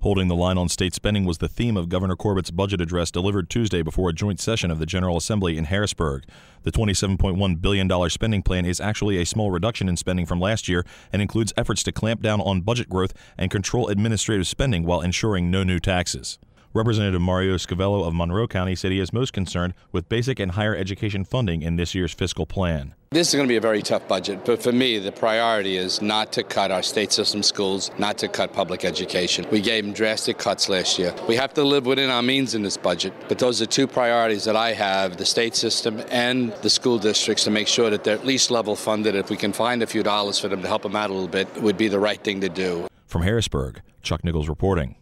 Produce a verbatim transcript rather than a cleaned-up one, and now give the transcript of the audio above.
Holding the line on state spending was the theme of Governor Corbett's budget address delivered Tuesday before a joint session of the General Assembly in Harrisburg. The twenty-seven point one billion dollars spending plan is actually a small reduction in spending from last year and includes efforts to clamp down on budget growth and control administrative spending while ensuring no new taxes. Representative Mario Scavello of Monroe County said he is most concerned with basic and higher education funding in this year's fiscal plan. This is going to be a very tough budget, but for me, the priority is not to cut our state system schools, not to cut public education. We gave them drastic cuts last year. We have to live within our means in this budget, but those are two priorities that I have, the state system and the school districts, to make sure that they're at least level funded. If we can find a few dollars for them to help them out a little bit, it would be the right thing to do. From Harrisburg, Chuck Nichols reporting.